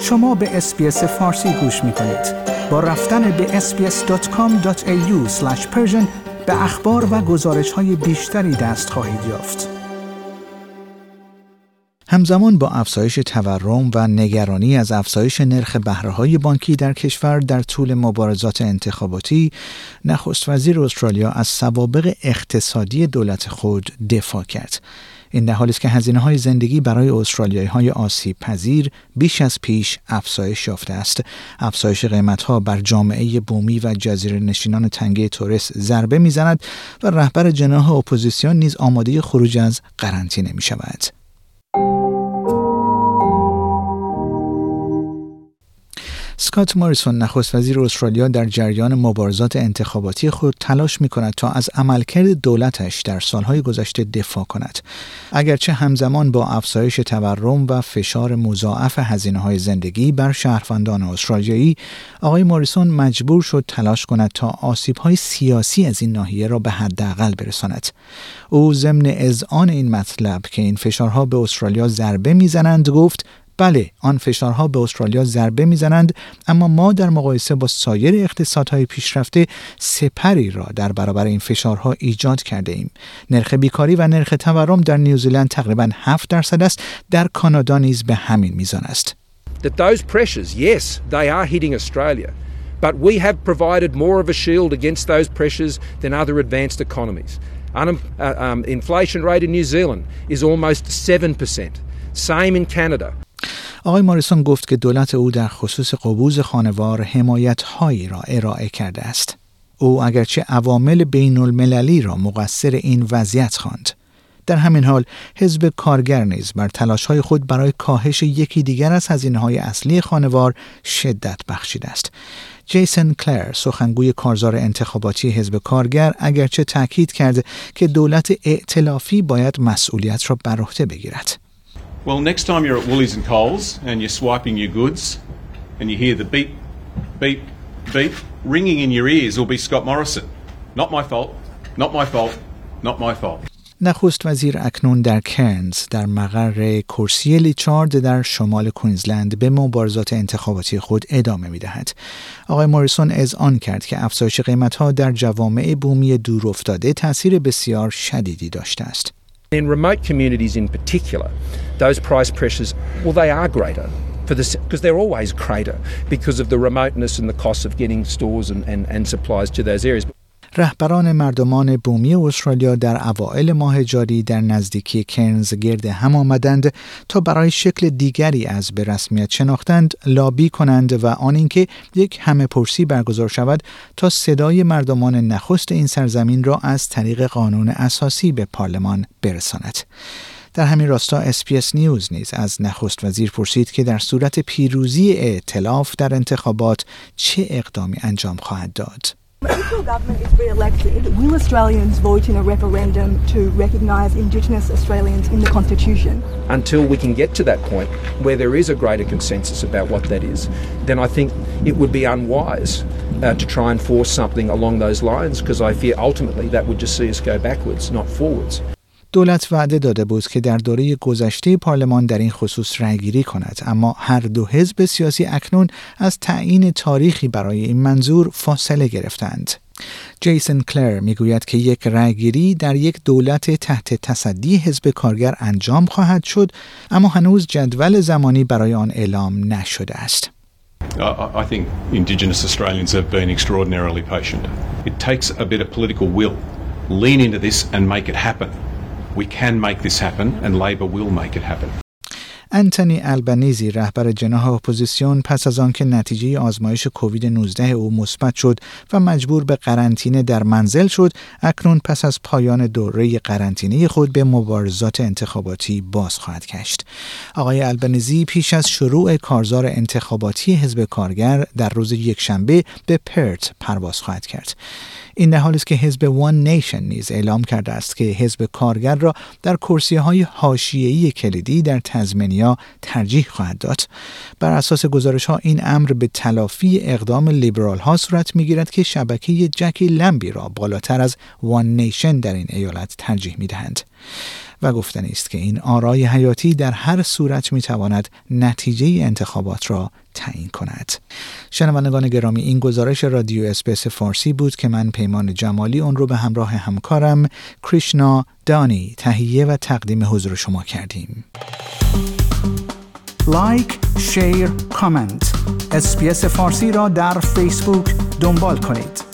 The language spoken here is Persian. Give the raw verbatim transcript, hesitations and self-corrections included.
شما به اس‌بی‌اس فارسی گوش می‌کنید. با رفتن به اس بی اس دات کام دات ای یو اسلش پرشن به اخبار و گزارش‌های بیشتری دست خواهید یافت. همزمان با افزایش تورم و نگرانی از افزایش نرخ بهره‌های بانکی در کشور در طول مبارزات انتخاباتی، نخست وزیر استرالیا از سوابق اقتصادی دولت خود دفاع کرد. این در حالی است که هزینه‌های زندگی برای استرالیایی‌های آسیب پذیر بیش از پیش افزایش یافته است. افزایش قیمت‌ها بر جامعه بومی و جزیره نشینان تنگه تورس ضربه می‌زند و رهبر جناح اپوزیسیون نیز آماده خروج از قرنطینه می‌شود. اسکات موریسون نخست وزیر استرالیا در جریان مبارزات انتخاباتی خود تلاش می‌کند تا از عملکرد دولتش در سالهای گذشته دفاع کند. اگرچه همزمان با افزایش تورم و فشار مضاعف هزینه‌های زندگی بر شهروندان استرالیایی، آقای موریسون مجبور شد تلاش کند تا آسیب‌های سیاسی از این ناحیه را به حداقل برساند. او ضمن اذعان این مطلب که این فشارها به استرالیا ضربه می‌زنند گفت: بله، آن فشارها به استرالیا ضربه میزنند، اما ما در مقایسه با سایر اقتصادهای پیشرفته سپری را در برابر این فشارها ایجاد کرده ایم. نرخ بیکاری و نرخ تورم در نیوزیلند تقریباً هفت درصد است، در کانادا نیز به همین میزان است. That those pressures, yes, they are hitting Australia, but we have provided more of a shield against those pressures than other advanced economies. Un- uh, um, inflation rate in New Zealand is almost seven percent. Same in Canada. آقای موریسون گفت که دولت او در خصوص قبوض خانوار حمایت‌هایی را ارائه کرده است. او اگرچه عوامل بین المللی را مقصر این وضعیت خواند. در همین حال حزب کارگر نیز بر تلاش‌های خود برای کاهش یکی دیگر از هزینه‌های اصلی خانوار شدت بخشیده است. جیسن کلر، سخنگوی کارزار انتخاباتی حزب کارگر، اگرچه تاکید کرد که دولت ائتلافی باید مسئولیت را بر عهده بگیرد. Well, next time you're at Woolies and Coles and you're swiping your goods and you hear the beep, beep, beep ringing in your ears will be Scott Morrison. Not my fault, not my fault, not my fault. نخست وزیر اکنون در کرنز در مقر کرسی لیچارد در شمال کوینزلند به مبارزات انتخاباتی خود ادامه می‌دهد. آقای موریسون اذعان کرد که افزایش قیمت‌ها در جوامع بومی دورافتاده تأثیر بسیار شدیدی داشته است. In remote communities in particular, those price pressures, well, they are greater for the because they're always greater because of the remoteness and the cost of getting stores and, and, and supplies to those areas. رهبران مردمان بومی استرالیا در اوایل ماه جاری در نزدیکی کرنز گرد هم آمدند تا برای شکل دیگری از به رسمیت شناختند لابی کنند و آن اینکه یک همه پرسی برگزار شود تا صدای مردمان نخست این سرزمین را از طریق قانون اساسی به پارلمان برساند. در همین راستا اس بی اس نیوز نیز از نخست وزیر پرسید که در صورت پیروزی ائتلاف در انتخابات چه اقدامی انجام خواهد داد. If your government is re-elected, will Australians vote in a referendum to recognise Indigenous Australians in the Constitution? Until we can get to that point where there is a greater consensus about what that is, then I think it would be unwise uh, to try and force something along those lines, because I fear ultimately that would just see us go backwards, not forwards. دولت وعده داده بود که در دوره گذشته پارلمان در این خصوص رأیگیری کند، اما هر دو حزب سیاسی اکنون از تعیین تاریخی برای این منظور فاصله گرفتند. جیسن کلر میگوید که یک رأیگیری در یک دولت تحت تصدی حزب کارگر انجام خواهد شد، اما هنوز جدول زمانی برای آن اعلام نشده است. I think Indigenous Australians have been extraordinarily patient. It takes a bit of political will. Lean into this and make it happen. We can make this happen and Labor will make it happen. انتونی البنیزی، رهبر جناح اپوزیسیون، پس از آنکه نتیجه آزمایش کووید نوزده او مثبت شد و مجبور به قرنطینه در منزل شد، اکنون پس از پایان دوره قرنطینه خود به مبارزات انتخاباتی باز خواهد گشت. آقای البنیزی پیش از شروع کارزار انتخاباتی حزب کارگر در روز یکشنبه به پرت پرواز خواهد کرد. این در حالی است که حزب وان نیشن نیز اعلام کرده است که حزب کارگر را در کرسی‌های حاشیه‌ای کلیدی در تزمینیا ترجیح خواهد داد. بر اساس گزارش‌ها این امر به تلافی اقدام لیبرال‌ها صورت می‌گیرد که شبکه جکی لمبی را بالاتر از وان نیشن در این ایالت ترجیح می‌دهند. و گفتنی است که این آرای حیاتی در هر صورت می‌تواند نتیجه انتخابات را تعیین کند. شنوندگان گرامی، این گزارش رادیو اسپیس فارسی بود که من پیمان جمالی اون رو به همراه همکارم کریشنا دانی تهیه و تقدیم حضور شما کردیم. لایک، شیر، کامنت. اسپیس فارسی را در فیسبوک دنبال کنید.